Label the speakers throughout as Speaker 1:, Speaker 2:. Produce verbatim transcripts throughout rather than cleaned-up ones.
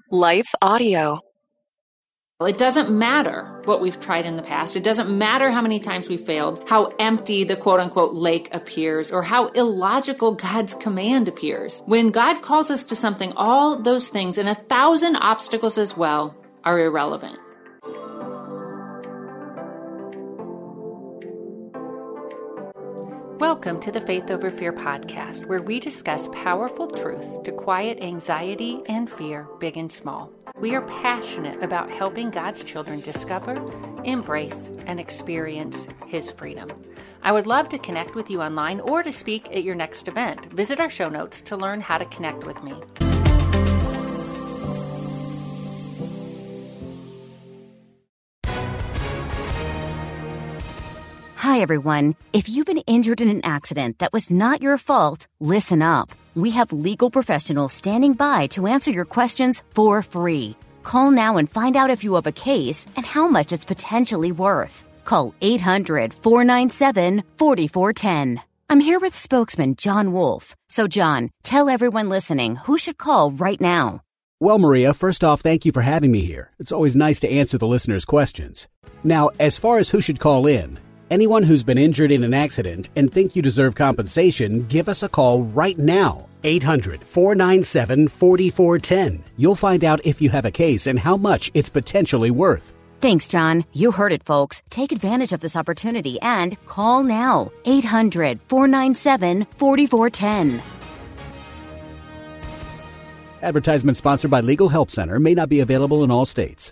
Speaker 1: Life Audio.
Speaker 2: It doesn't matter what we've tried in the past. It doesn't matter how many times we failed, how empty the quote-unquote lake appears, or how illogical God's command appears. When God calls us to something, all those things and a thousand obstacles as well are irrelevant. Welcome to the Faith Over Fear podcast, where we discuss powerful truths to quiet anxiety and fear, big and small. We are passionate about helping God's children discover, embrace, and experience His freedom. I would love to connect with you online or to speak at your next event. Visit our show notes to learn how to connect with me.
Speaker 3: Hi, everyone. If you've been injured in an accident that was not your fault, listen up. We have legal professionals standing by to answer your questions for free. Call now and find out if you have a case and how much it's potentially worth. Call eight hundred, four nine seven, four four one zero. I'm here with spokesman John Wolf. So, John, tell everyone listening who should call right now.
Speaker 4: Well, Maria, first off, thank you for having me here. It's always nice to answer the listeners' questions. Now, as far as who should call in, anyone who's been injured in an accident and think you deserve compensation, give us a call right now. eight hundred, four nine seven, four four one zero. You'll find out if you have a case and how much it's potentially worth.
Speaker 3: Thanks, John. You heard it, folks. Take advantage of this opportunity and call now. eight hundred, four nine seven, four four one zero.
Speaker 4: Advertisement sponsored by Legal Help Center. May not be available in all states.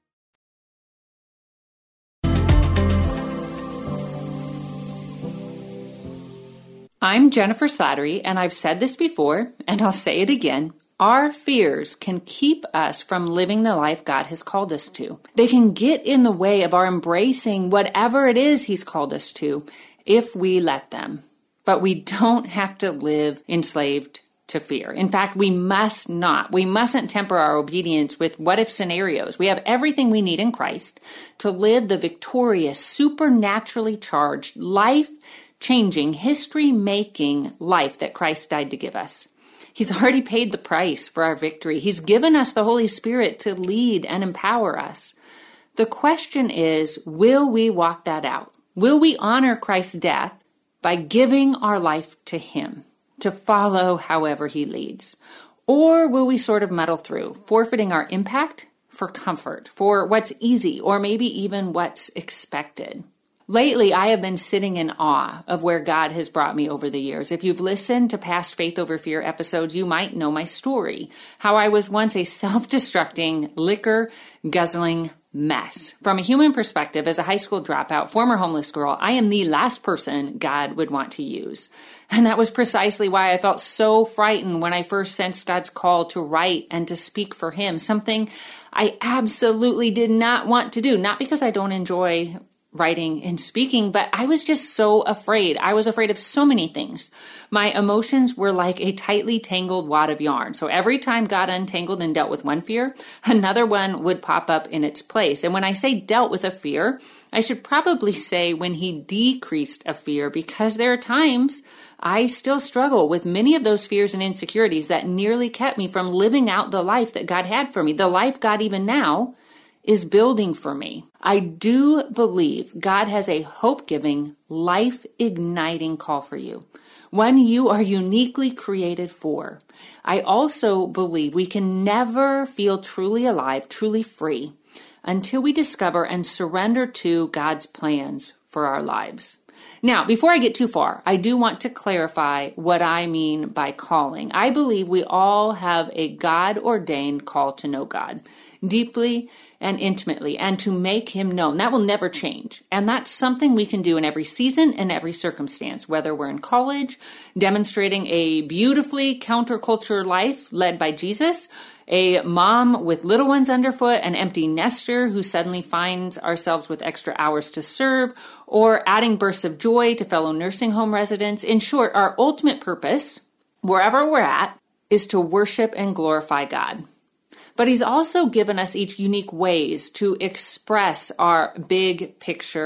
Speaker 2: I'm Jennifer Slattery, and I've said this before, and I'll say it again. Our fears can keep us from living the life God has called us to. They can get in the way of our embracing whatever it is He's called us to if we let them. But we don't have to live enslaved to fear. In fact, we must not. We mustn't temper our obedience with what-if scenarios. We have everything we need in Christ to live the victorious, supernaturally charged life changing, history-making life that Christ died to give us. He's already paid the price for our victory. He's given us the Holy Spirit to lead and empower us. The question is, will we walk that out? Will we honor Christ's death by giving our life to Him, to follow however He leads? Or will we sort of muddle through, forfeiting our impact for comfort, for what's easy, or maybe even what's expected? Lately, I have been sitting in awe of where God has brought me over the years. If you've listened to past Faith Over Fear episodes, you might know my story, how I was once a self-destructing, liquor-guzzling mess. From a human perspective, as a high school dropout, former homeless girl, I am the last person God would want to use. And that was precisely why I felt so frightened when I first sensed God's call to write and to speak for Him, something I absolutely did not want to do, not because I don't enjoy writing and speaking, but I was just so afraid. I was afraid of so many things. My emotions were like a tightly tangled wad of yarn. So every time God untangled and dealt with one fear, another one would pop up in its place. And when I say dealt with a fear, I should probably say when He decreased a fear, because there are times I still struggle with many of those fears and insecurities that nearly kept me from living out the life that God had for me, the life God even now is building for me. I do believe God has a hope-giving, life-igniting call for you, one you are uniquely created for. I also believe we can never feel truly alive, truly free, until we discover and surrender to God's plans for our lives. Now, before I get too far, I do want to clarify what I mean by calling. I believe we all have a God-ordained call to know God deeply and intimately, and to make Him known. That will never change. And that's something we can do in every season and every circumstance, whether we're in college, demonstrating a beautifully counterculture life led by Jesus, a mom with little ones underfoot, an empty nester who suddenly finds ourselves with extra hours to serve, or adding bursts of joy to fellow nursing home residents. In short, our ultimate purpose, wherever we're at, is to worship and glorify God. But He's also given us each unique ways to express our big picture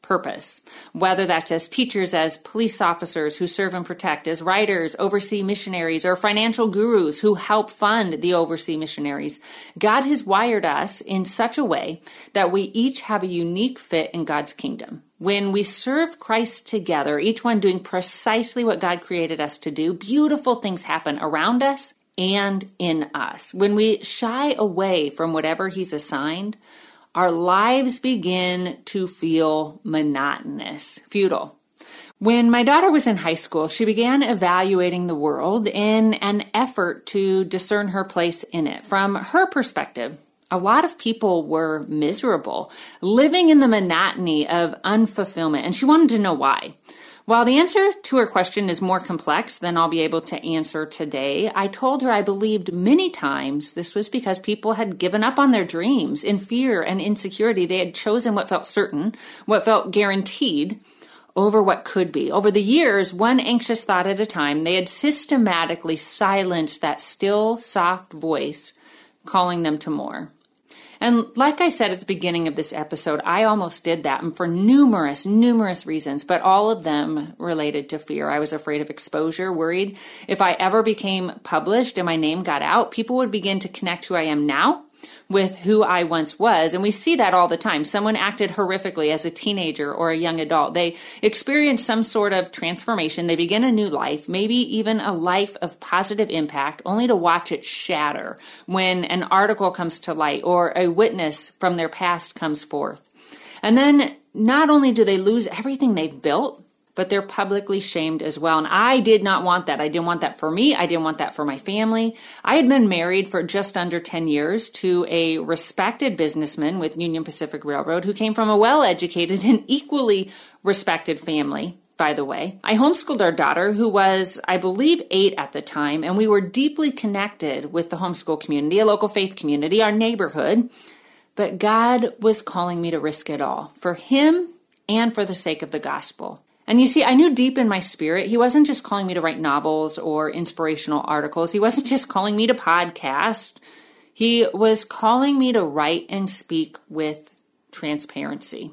Speaker 2: purpose, whether that's as teachers, as police officers who serve and protect, as writers, oversee missionaries, or financial gurus who help fund the oversee missionaries. God has wired us in such a way that we each have a unique fit in God's kingdom. When we serve Christ together, each one doing precisely what God created us to do, beautiful things happen around us and in us. When we shy away from whatever He's assigned, our lives begin to feel monotonous, futile. When my daughter was in high school, she began evaluating the world in an effort to discern her place in it. From her perspective, a lot of people were miserable, living in the monotony of unfulfillment, and she wanted to know why. While the answer to her question is more complex than I'll be able to answer today, I told her I believed many times this was because people had given up on their dreams in fear and insecurity. They had chosen what felt certain, what felt guaranteed, over what could be. Over the years, one anxious thought at a time, they had systematically silenced that still, soft voice calling them to more. And like I said at the beginning of this episode, I almost did that, and for numerous, numerous reasons, but all of them related to fear. I was afraid of exposure, worried if I ever became published and my name got out, people would begin to connect who I am now with who I once was. And we see that all the time. Someone acted horrifically as a teenager or a young adult. They experience some sort of transformation. They begin a new life, maybe even a life of positive impact, only to watch it shatter when an article comes to light or a witness from their past comes forth. And then not only do they lose everything they've built, but they're publicly shamed as well. And I did not want that. I didn't want that for me. I didn't want that for my family. I had been married for just under ten years to a respected businessman with Union Pacific Railroad who came from a well-educated and equally respected family, by the way. I homeschooled our daughter, who was, I believe, eight at the time, and we were deeply connected with the homeschool community, a local faith community, our neighborhood. But God was calling me to risk it all for Him and for the sake of the gospel. And you see, I knew deep in my spirit, He wasn't just calling me to write novels or inspirational articles. He wasn't just calling me to podcast. He was calling me to write and speak with transparency,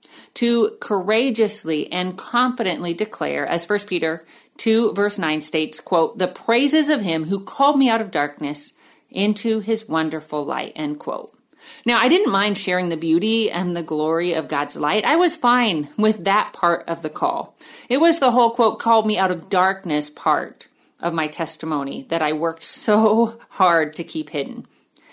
Speaker 2: to courageously and confidently declare, as First Peter two verse nine states, quote, the praises of Him who called me out of darkness into His wonderful light, end quote. Now, I didn't mind sharing the beauty and the glory of God's light. I was fine with that part of the call. It was the whole, quote, called me out of darkness part of my testimony that I worked so hard to keep hidden.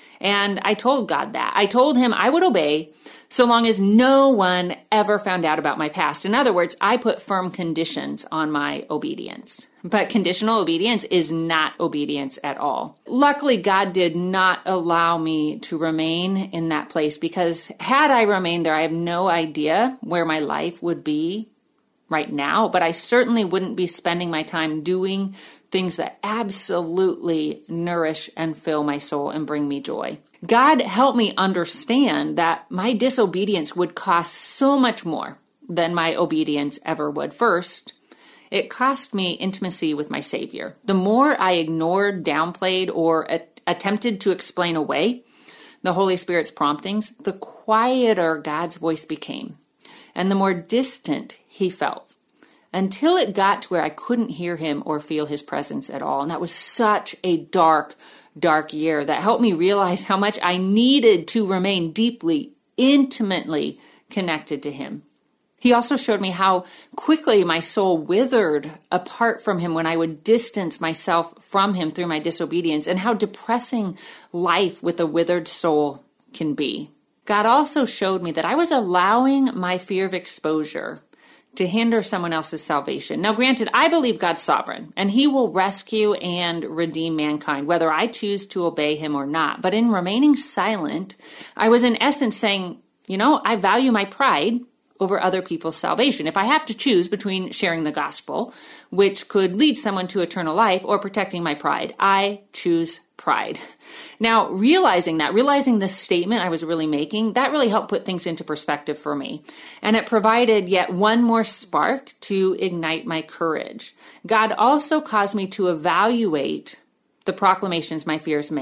Speaker 2: And I told God that. I told Him I would obey so long as no one ever found out about my past. In other words, I put firm conditions on my obedience. But conditional obedience is not obedience at all. Luckily, God did not allow me to remain in that place, because had I remained there, I have no idea where my life would be right now, but I certainly wouldn't be spending my time doing things that absolutely nourish and fill my soul and bring me joy. God helped me understand that my disobedience would cost so much more than my obedience ever would. First, it cost me intimacy with my Savior. The more I ignored, downplayed, or a- attempted to explain away the Holy Spirit's promptings, the quieter God's voice became, and the more distant He felt, until it got to where I couldn't hear Him or feel His presence at all. And that was such a dark, dark year that helped me realize how much I needed to remain deeply, intimately connected to Him. He also showed me how quickly my soul withered apart from Him when I would distance myself from Him through my disobedience, and how depressing life with a withered soul can be. God also showed me that I was allowing my fear of exposure to hinder someone else's salvation. Now, granted, I believe God's sovereign, and He will rescue and redeem mankind, whether I choose to obey Him or not. But in remaining silent, I was in essence saying, you know, I value my pride over other people's salvation. If I have to choose between sharing the gospel, which could lead someone to eternal life, or protecting my pride, I choose pride. Now, realizing that, realizing the statement I was really making, that really helped put things into perspective for me. And it provided yet one more spark to ignite my courage. God also caused me to evaluate the proclamations my fears made.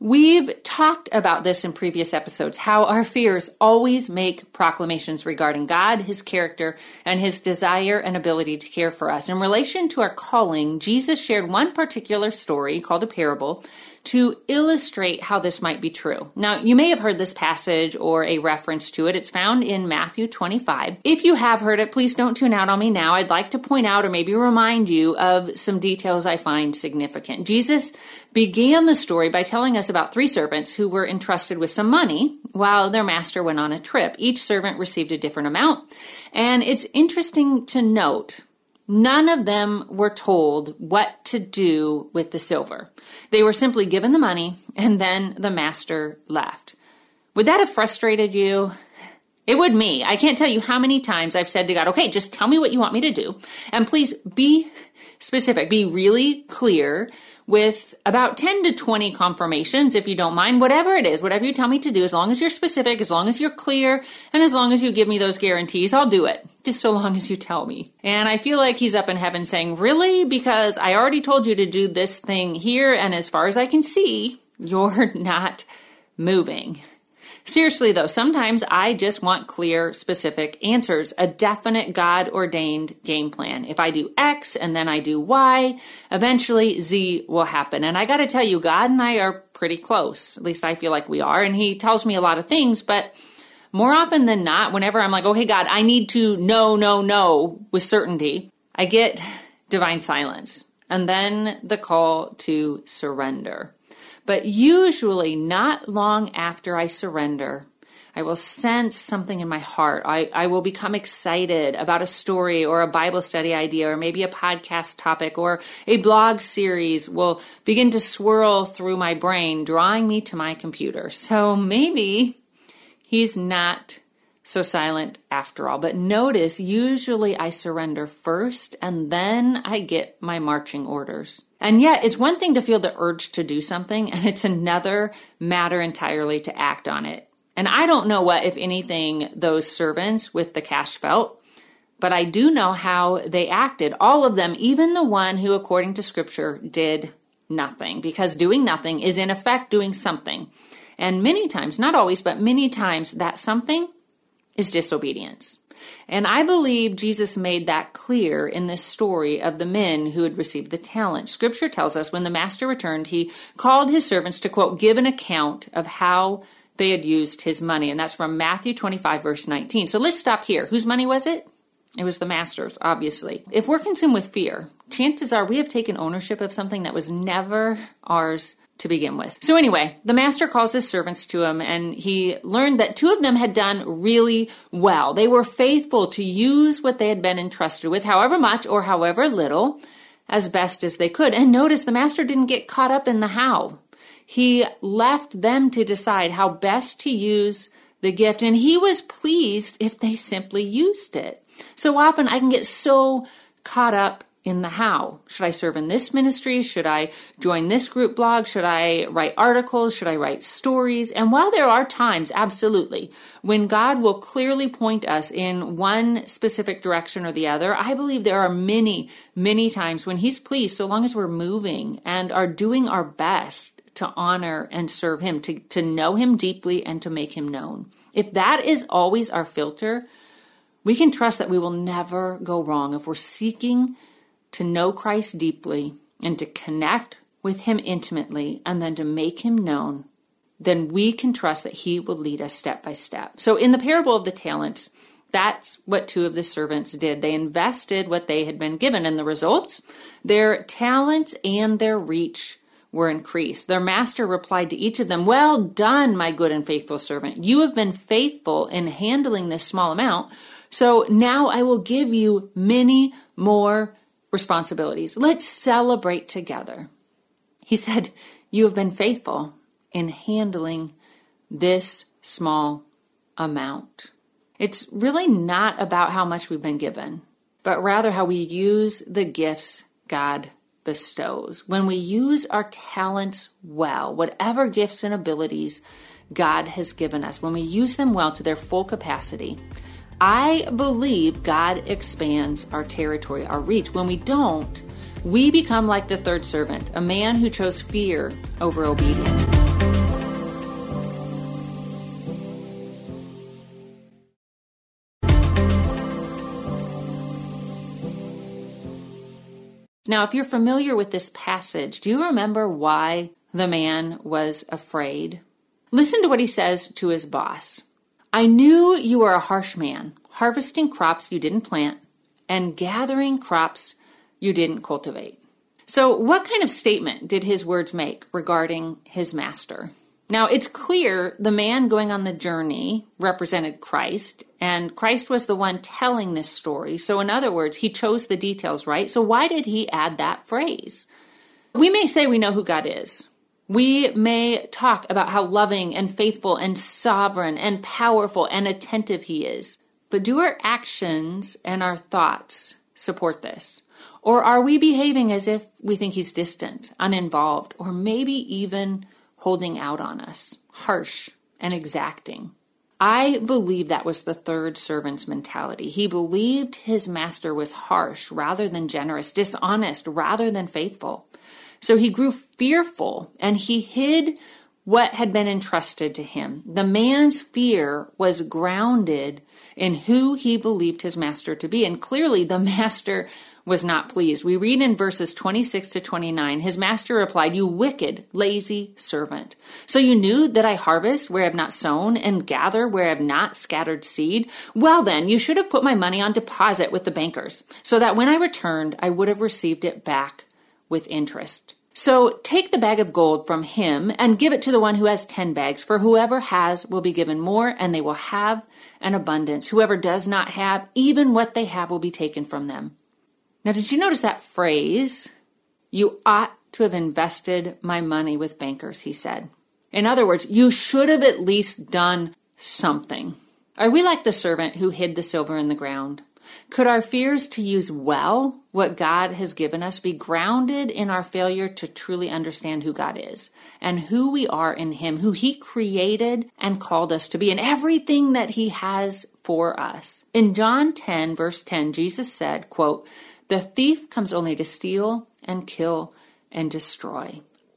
Speaker 2: We've talked about this in previous episodes, how our fears always make proclamations regarding God, His character, and His desire and ability to care for us. In relation to our calling, Jesus shared one particular story called a parable to illustrate how this might be true. Now, you may have heard this passage or a reference to it. It's found in Matthew twenty-five. If you have heard it, please don't tune out on me now. I'd like to point out or maybe remind you of some details I find significant. Jesus began the story by telling us about three servants who were entrusted with some money while their master went on a trip. Each servant received a different amount. And it's interesting to note, none of them were told what to do with the silver. They were simply given the money, and then the master left. Would that have frustrated you? It would me. I can't tell you how many times I've said to God, okay, just tell me what you want me to do. And please be specific, be really clear with about ten to twenty confirmations, if you don't mind, whatever it is, whatever you tell me to do, as long as you're specific, as long as you're clear, and as long as you give me those guarantees, I'll do it, just so long as you tell me. And I feel like He's up in heaven saying, really? Because I already told you to do this thing here, and as far as I can see, you're not moving. Seriously, though, sometimes I just want clear, specific answers, a definite God-ordained game plan. If I do X and then I do Y, eventually Z will happen. And I got to tell you, God and I are pretty close. At least I feel like we are. And He tells me a lot of things, but more often than not, whenever I'm like, okay, God, I need to know, know, know with certainty, I get divine silence and then the call to surrender. But usually not long after I surrender, I will sense something in my heart. I, I will become excited about a story or a Bible study idea or maybe a podcast topic or a blog series will begin to swirl through my brain, drawing me to my computer. So maybe He's not so silent after all. But notice, usually I surrender first and then I get my marching orders. And yet, it's one thing to feel the urge to do something, and it's another matter entirely to act on it. And I don't know what, if anything, those servants with the cash felt, but I do know how they acted. All of them, even the one who, according to Scripture, did nothing. Because doing nothing is, in effect, doing something. And many times, not always, but many times, that something is disobedience. And I believe Jesus made that clear in this story of the men who had received the talent. Scripture tells us when the master returned, he called his servants to, quote, give an account of how they had used his money. And that's from Matthew twenty-five, verse nineteen. So let's stop here. Whose money was it? It was the master's, obviously. If we're consumed with fear, chances are we have taken ownership of something that was never ours to begin with. So anyway, the master calls his servants to him, and he learned that two of them had done really well. They were faithful to use what they had been entrusted with, however much or however little, as best as they could. And notice the master didn't get caught up in the how. He left them to decide how best to use the gift, and he was pleased if they simply used it. So often I can get so caught up in the how. Should I serve in this ministry? Should I join this group blog? Should I write articles? Should I write stories? And while there are times, absolutely, when God will clearly point us in one specific direction or the other, I believe there are many, many times when He's pleased, so long as we're moving and are doing our best to honor and serve Him, to, to know Him deeply and to make Him known. If that is always our filter, we can trust that we will never go wrong if we're seeking to know Christ deeply and to connect with Him intimately and then to make Him known. Then we can trust that He will lead us step by step. So in the parable of the talents, that's what two of the servants did. They invested what they had been given, and the results, their talents and their reach were increased. Their master replied to each of them, well done, my good and faithful servant. You have been faithful in handling this small amount, so now I will give you many more responsibilities. Let's celebrate together. He said, you have been faithful in handling this small amount. It's really not about how much we've been given, but rather how we use the gifts God bestows. When we use our talents well, whatever gifts and abilities God has given us, when we use them well to their full capacity, I believe God expands our territory, our reach. When we don't, we become like the third servant, a man who chose fear over obedience. Now, if you're familiar with this passage, do you remember why the man was afraid? Listen to what he says to his boss. I knew you were a harsh man, harvesting crops you didn't plant and gathering crops you didn't cultivate. So what kind of statement did his words make regarding his master? Now, it's clear the man going on the journey represented Christ, and Christ was the one telling this story. So in other words, he chose the details, right? So why did he add that phrase? We may say we know who God is. We may talk about how loving and faithful and sovereign and powerful and attentive he is. But do our actions and our thoughts support this? Or are we behaving as if we think he's distant, uninvolved, or maybe even holding out on us, harsh and exacting? I believe that was the third servant's mentality. He believed his master was harsh rather than generous, dishonest rather than faithful. So he grew fearful and he hid what had been entrusted to him. The man's fear was grounded in who he believed his master to be. And clearly the master was not pleased. We read in verses twenty-six to twenty-nine, his master replied, you wicked, lazy servant. So you knew that I harvest where I have not sown and gather where I have not scattered seed? Well then, you should have put my money on deposit with the bankers, so that when I returned, I would have received it back with interest. So take the bag of gold from him and give it to the one who has ten bags, for whoever has will be given more, and they will have an abundance. Whoever does not have, even what they have will be taken from them. Now, did you notice that phrase? You ought to have invested my money with bankers, he said. In other words, you should have at least done something. Are we like the servant who hid the silver in the ground? Could our fears to use well what God has given us be grounded in our failure to truly understand who God is and who we are in him, who he created and called us to be, and everything that he has for us? In John ten, verse ten, Jesus said, quote, the thief comes only to steal and kill and destroy.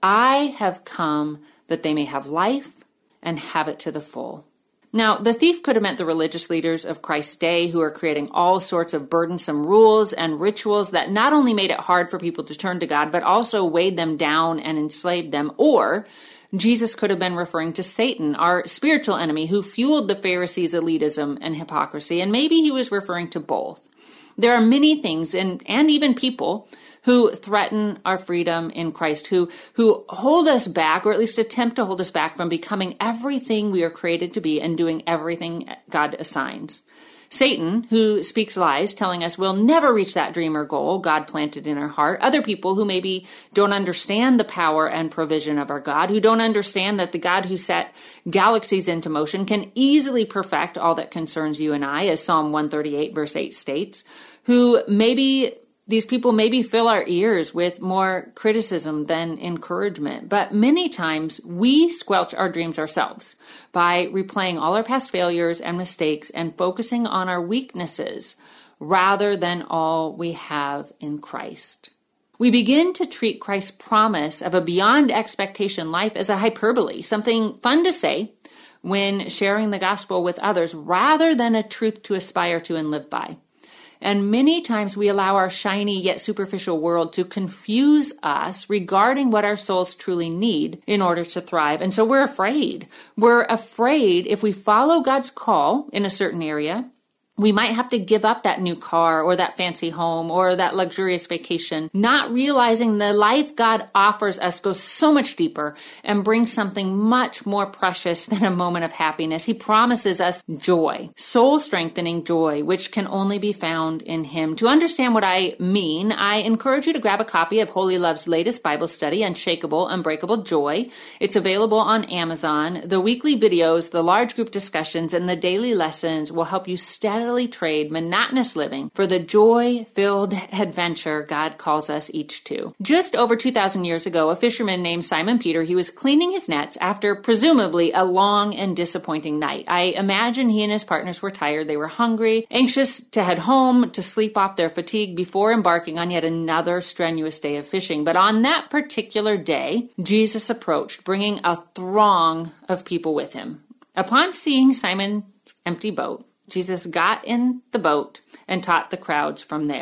Speaker 2: I have come that they may have life and have it to the full. Now, the thief could have meant the religious leaders of Christ's day who are creating all sorts of burdensome rules and rituals that not only made it hard for people to turn to God, but also weighed them down and enslaved them. Or Jesus could have been referring to Satan, our spiritual enemy, who fueled the Pharisees' elitism and hypocrisy. And maybe he was referring to both. There are many things and, and even people who threaten our freedom in Christ, who, who hold us back, or at least attempt to hold us back from becoming everything we are created to be and doing everything God assigns. Satan, who speaks lies, telling us we'll never reach that dream or goal God planted in our heart. Other people who maybe don't understand the power and provision of our God, who don't understand that the God who set galaxies into motion can easily perfect all that concerns you and I, as Psalm one thirty-eight verse eight states, who maybe these people maybe fill our ears with more criticism than encouragement. But many times we squelch our dreams ourselves by replaying all our past failures and mistakes and focusing on our weaknesses rather than all we have in Christ. We begin to treat Christ's promise of a beyond expectation life as a hyperbole, something fun to say when sharing the gospel with others rather than a truth to aspire to and live by. And many times we allow our shiny yet superficial world to confuse us regarding what our souls truly need in order to thrive. And so we're afraid. We're afraid if we follow God's call in a certain area, we might have to give up that new car or that fancy home or that luxurious vacation, not realizing the life God offers us goes so much deeper and brings something much more precious than a moment of happiness. He promises us joy, soul-strengthening joy, which can only be found in Him. To understand what I mean, I encourage you to grab a copy of Holy Love's latest Bible study, Unshakable, Unbreakable Joy. It's available on Amazon. The weekly videos, the large group discussions, and the daily lessons will help you steadily trade monotonous living for the joy-filled adventure God calls us each to. Just over two thousand years ago, a fisherman named Simon Peter, he was cleaning his nets after presumably a long and disappointing night. I imagine he and his partners were tired. They were hungry, anxious to head home, to sleep off their fatigue before embarking on yet another strenuous day of fishing. But on that particular day, Jesus approached, bringing a throng of people with him. Upon seeing Simon's empty boat, Jesus got in the boat and taught the crowds from there.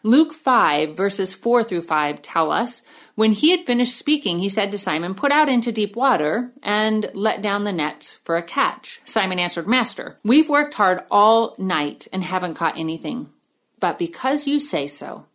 Speaker 2: Luke five, verses four through five tell us, when he had finished speaking, he said to Simon, "Put out into deep water and let down the nets for a catch." Simon answered, "Master, we've worked hard all night and haven't caught anything. But because you say so,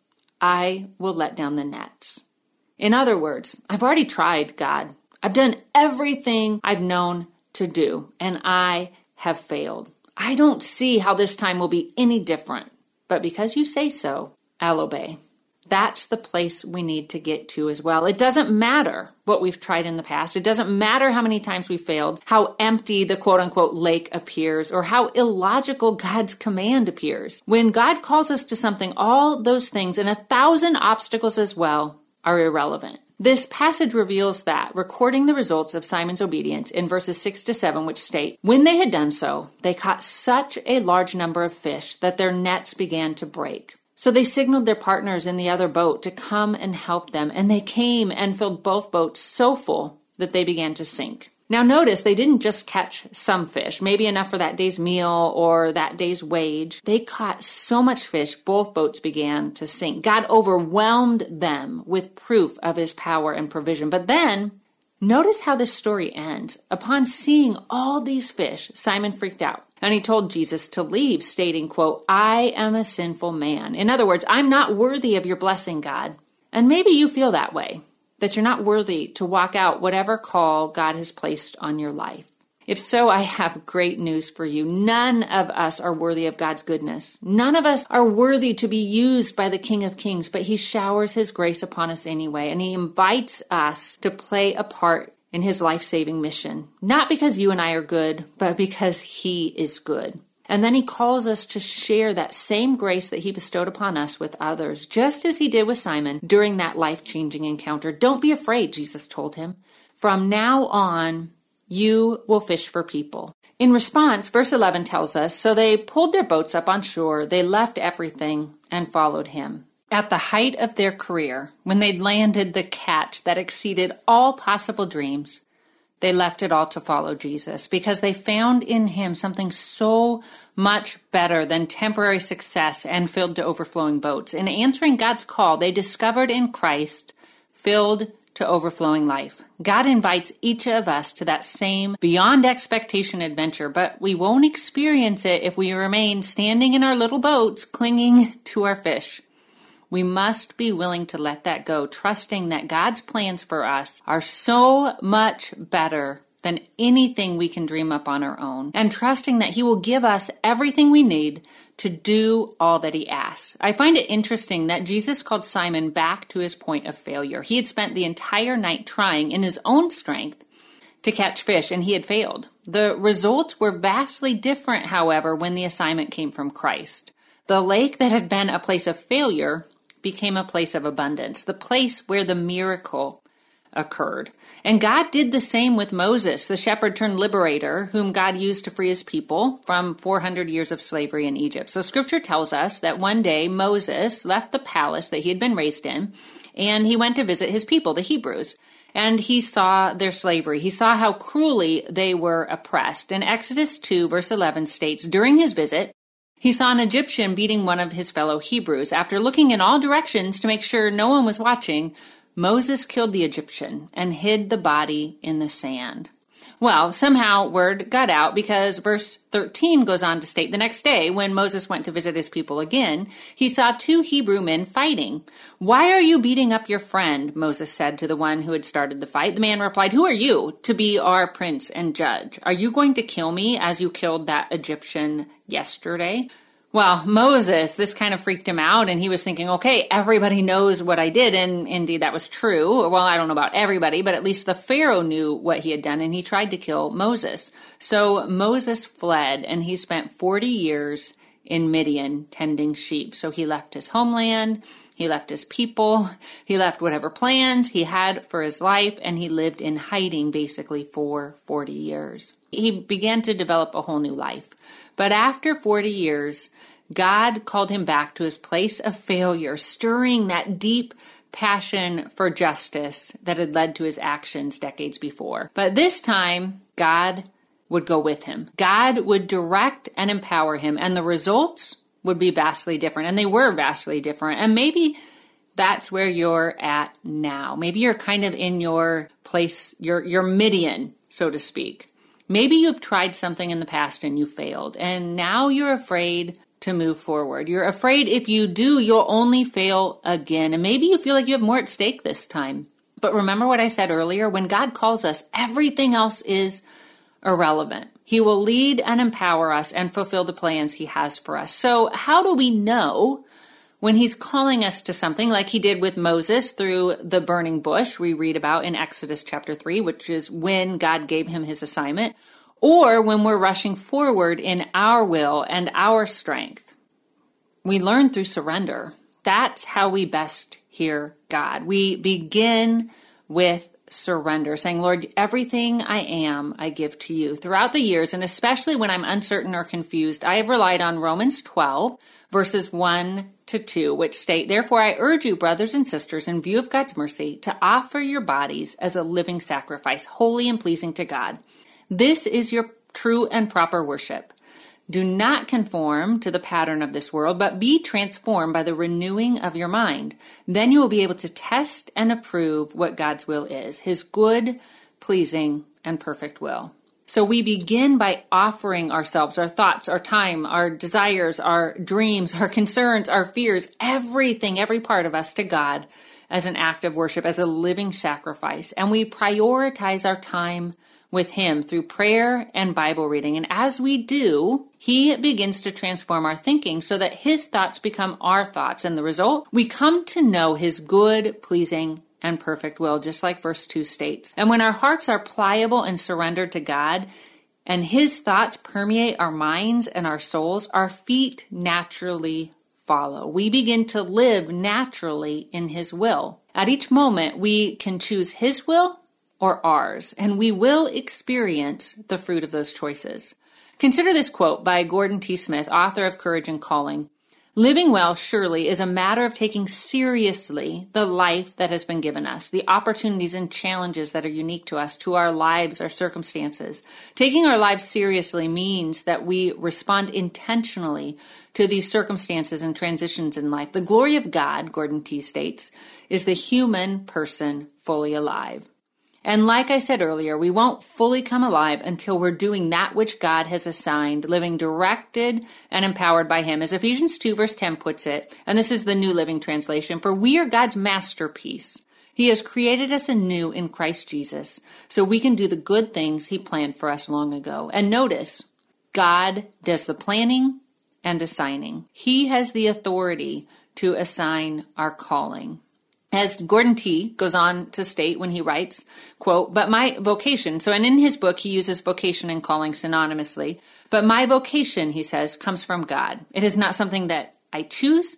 Speaker 2: I will let down the nets." In other words, I've already tried, God. I've done everything I've known to do, and I have failed. I don't see how this time will be any different. But because you say so, I'll obey. That's the place we need to get to as well. It doesn't matter what we've tried in the past. It doesn't matter how many times we failed, how empty the quote-unquote lake appears, or how illogical God's command appears. When God calls us to something, all those things and a thousand obstacles as well are irrelevant. This passage reveals that, recording the results of Simon's obedience in verses six to seven, which state, "When they had done so, they caught such a large number of fish that their nets began to break. So they signaled their partners in the other boat to come and help them, and they came and filled both boats so full that they began to sink." Now notice they didn't just catch some fish, maybe enough for that day's meal or that day's wage. They caught so much fish, both boats began to sink. God overwhelmed them with proof of his power and provision. But then, notice how this story ends. Upon seeing all these fish, Simon freaked out. And he told Jesus to leave, stating, quote, "I am a sinful man." In other words, I'm not worthy of your blessing, God. And maybe you feel that way, that you're not worthy to walk out whatever call God has placed on your life. If so, I have great news for you. None of us are worthy of God's goodness. None of us are worthy to be used by the King of Kings, but he showers his grace upon us anyway, and he invites us to play a part in his life-saving mission. Not because you and I are good, but because he is good. And then he calls us to share that same grace that he bestowed upon us with others, just as he did with Simon during that life-changing encounter. Don't be afraid, Jesus told him. From now on, you will fish for people. In response, verse eleven tells us, so they pulled their boats up on shore, they left everything and followed him. At the height of their career, when they'd landed the catch that exceeded all possible dreams, they left it all to follow Jesus because they found in him something so much better than temporary success and filled to overflowing boats. In answering God's call, they discovered in Christ filled to overflowing life. God invites each of us to that same beyond expectation adventure, but we won't experience it if we remain standing in our little boats clinging to our fish. We must be willing to let that go, trusting that God's plans for us are so much better than anything we can dream up on our own, and trusting that he will give us everything we need to do all that he asks. I find it interesting that Jesus called Simon back to his point of failure. He had spent the entire night trying in his own strength to catch fish, and he had failed. The results were vastly different, however, when the assignment came from Christ. The lake that had been a place of failure became a place of abundance, the place where the miracle occurred. And God did the same with Moses, the shepherd turned liberator, whom God used to free his people from four hundred years of slavery in Egypt. So scripture tells us that one day Moses left the palace that he had been raised in, and he went to visit his people, the Hebrews. And he saw their slavery. He saw how cruelly they were oppressed. And Exodus two, verse eleven states, during his visit, he saw an Egyptian beating one of his fellow Hebrews. After looking in all directions to make sure no one was watching, Moses killed the Egyptian and hid the body in the sand. Well, somehow word got out because verse thirteen goes on to state, the next day when Moses went to visit his people again, he saw two Hebrew men fighting. "Why are you beating up your friend?" Moses said to the one who had started the fight. The man replied, "Who are you to be our prince and judge? Are you going to kill me as you killed that Egyptian yesterday?" Well, Moses, this kind of freaked him out, and he was thinking, okay, everybody knows what I did, and indeed that was true. Well, I don't know about everybody, but at least the Pharaoh knew what he had done, and he tried to kill Moses. So Moses fled, and he spent forty years in Midian tending sheep. So he left his homeland, he left his people, he left whatever plans he had for his life, and he lived in hiding basically for forty years. He began to develop a whole new life. But after forty years, God called him back to his place of failure, stirring that deep passion for justice that had led to his actions decades before. But this time, God would go with him. God would direct and empower him, and the results would be vastly different. And they were vastly different. And maybe that's where you're at now. Maybe you're kind of in your place, your, your Midian, so to speak. Maybe you've tried something in the past and you failed. And now you're afraid to move forward. You're afraid if you do, you'll only fail again. And maybe you feel like you have more at stake this time. But remember what I said earlier, when God calls us, everything else is irrelevant. He will lead and empower us and fulfill the plans he has for us. So how do we know when he's calling us to something like he did with Moses through the burning bush we read about in Exodus chapter three, which is when God gave him his assignment, or when we're rushing forward in our will and our strength? We learn through surrender. That's how we best hear God. We begin with surrender, saying, Lord, everything I am, I give to you. Throughout the years, and especially when I'm uncertain or confused, I have relied on Romans twelve, verses one to two, which state, therefore I urge you, brothers and sisters, in view of God's mercy, to offer your bodies as a living sacrifice, holy and pleasing to God. This is your true and proper worship. Do not conform to the pattern of this world, but be transformed by the renewing of your mind. Then you will be able to test and approve what God's will is, his good, pleasing, and perfect will. So we begin by offering ourselves, our thoughts, our time, our desires, our dreams, our concerns, our fears, everything, every part of us to God as an act of worship, as a living sacrifice. And we prioritize our time with him through prayer and Bible reading. And as we do, he begins to transform our thinking so that his thoughts become our thoughts. And the result, we come to know his good, pleasing, and perfect will, just like verse two states. And when our hearts are pliable and surrendered to God, and his thoughts permeate our minds and our souls, our feet naturally follow. We begin to live naturally in his will. At each moment, we can choose his will or ours, and we will experience the fruit of those choices. Consider this quote by Gordon T. Smith, author of Courage and Calling. Living well, surely, is a matter of taking seriously the life that has been given us, the opportunities and challenges that are unique to us, to our lives, our circumstances. Taking our lives seriously means that we respond intentionally to these circumstances and transitions in life. The glory of God, Gordon T. states, is the human person fully alive. And like I said earlier, we won't fully come alive until we're doing that which God has assigned, living directed and empowered by him. As Ephesians two verse ten puts it, and this is the New Living Translation, for we are God's masterpiece. He has created us anew in Christ Jesus so we can do the good things he planned for us long ago. And notice, God does the planning and assigning. He has the authority to assign our calling. As Gordon T. goes on to state when he writes, quote, but my vocation, so and in his book he uses vocation and calling synonymously, but my vocation, he says, comes from God. It is not something that I choose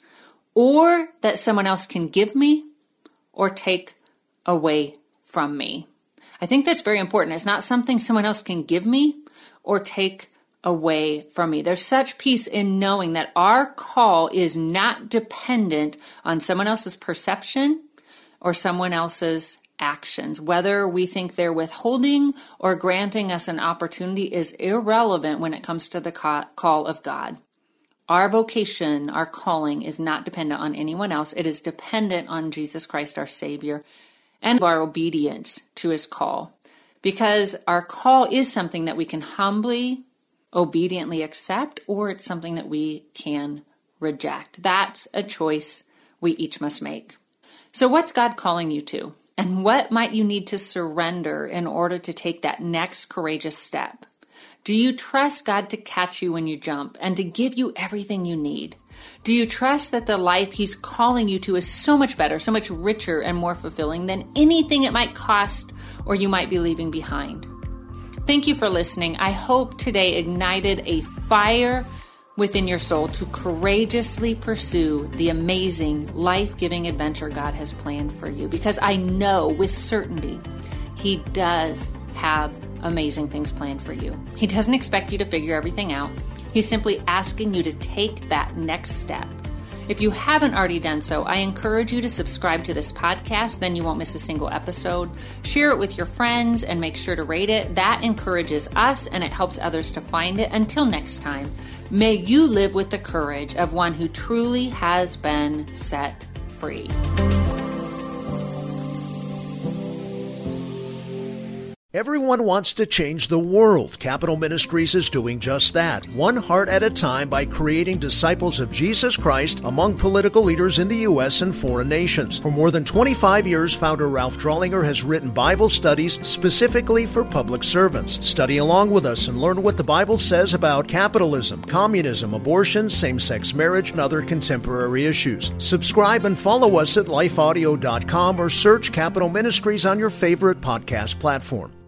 Speaker 2: or that someone else can give me or take away from me. I think that's very important. It's not something someone else can give me or take away from me. There's such peace in knowing that our call is not dependent on someone else's perception or someone else's actions. Whether we think they're withholding or granting us an opportunity is irrelevant when it comes to the call of God. Our vocation, our calling is not dependent on anyone else. It is dependent on Jesus Christ, our Savior, and our obedience to his call. Because our call is something that we can humbly obediently accept, or it's something that we can reject. That's a choice we each must make. So what's God calling you to? And what might you need to surrender in order to take that next courageous step? Do you trust God to catch you when you jump and to give you everything you need? Do you trust that the life he's calling you to is so much better, so much richer and more fulfilling than anything it might cost or you might be leaving behind? Thank you for listening. I hope today ignited a fire within your soul to courageously pursue the amazing, life-giving adventure God has planned for you. Because I know with certainty he does have amazing things planned for you. He doesn't expect you to figure everything out. He's simply asking you to take that next step. If you haven't already done so, I encourage you to subscribe to this podcast, then you won't miss a single episode. Share it with your friends and make sure to rate it. That encourages us and it helps others to find it. Until next time, may you live with the courage of one who truly has been set free.
Speaker 1: Everyone wants to change the world. Capital Ministries is doing just that, one heart at a time, by creating disciples of Jesus Christ among political leaders in the U S and foreign nations. For more than twenty-five years, founder Ralph Drollinger has written Bible studies specifically for public servants. Study along with us and learn what the Bible says about capitalism, communism, abortion, same-sex marriage, and other contemporary issues. Subscribe and follow us at life audio dot com or search Capital Ministries on your favorite podcast platform.